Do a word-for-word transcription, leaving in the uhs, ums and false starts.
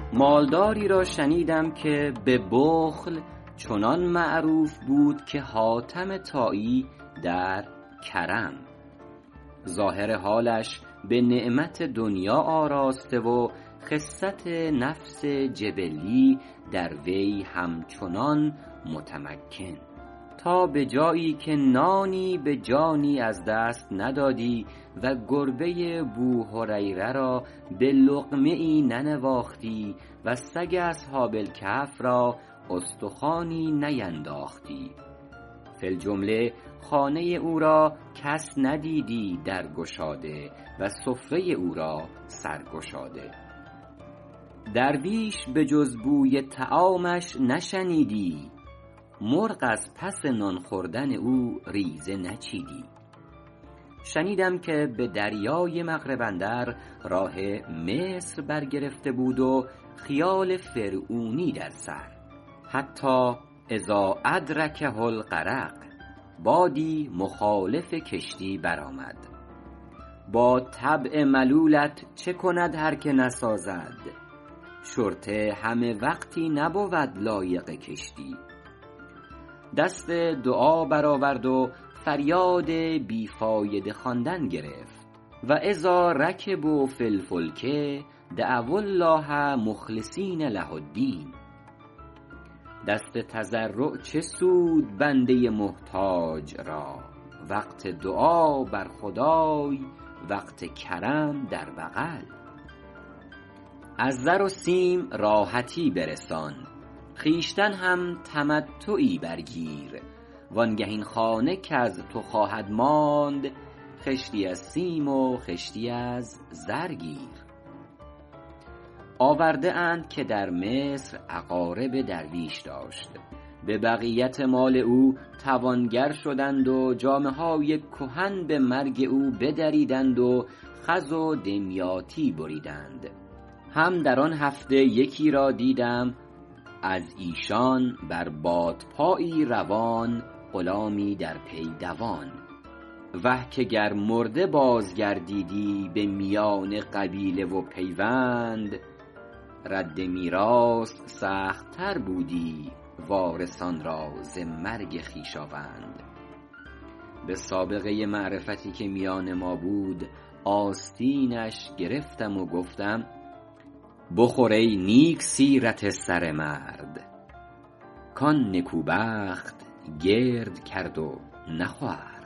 مالداری را شنیدم که به بخل چنان معروف بود که حاتم طایی در کرم. ظاهر حالش به نعمت دنیا آراسته و خست نفس جبلی در وی همچنان متمکن، تا به جایی که نانی به جانی از دست ندادی و گربه بوهریره را به لقمه ای ننواختی و سگ اصحاب الکهف را استخوانی نینداختی. فی الجمله خانه او را کس ندیدی در گشاده و سفره او را سرگشاده. درویش به جز بوی طعامش نشنیدی، مرغ از پس نان خوردن او ریزه نچیدی. شنیدم که به دریای مغرب اندر راه مصر برگرفته بود و خیال فرعونی در سر، حتی اذا ادرکه الغرق، بادی مخالف کشتی برآمد. با طبع ملولت چه کند هر که نسازد، شرطه همه وقتی نبود لایق کشتی. دست دعا برآورد و فریاد بی فایده خواندن گرفت. و اذا رکبوا فی الفلک دعوا الله مخلصین له الدین. دست تضرع چه سود بنده محتاج را، وقت دعا بر خدای وقت کرم در بغل. از زر و سیم راحتی برسان، خویشتن هم تمتعی برگیر. وانگه این خانه کز تو خواهد ماند، خشتی از سیم و خشتی از زر گیر. آورده اند که در مصر اقارب درویش داشت، به بقیت مال او توانگر شدند و جامه های کهن به مرگ او بدریدند و خز و دمیاطی بریدند. هم در آن هفته یکی را دیدم از ایشان بر بادپایی روان، غلامی در پی دوان. وه که گر مرده بازگردیدی به میان قبیله و پیوند، رد میراث سخت تر بودی وارثان را ز مرگ خویشاوند. به سابقه معرفتی که میان ما بود آستینش گرفتم و گفتم بخور ای نیک سیرت سر مرد، کان نکوبخت گرد کرد و نخورد.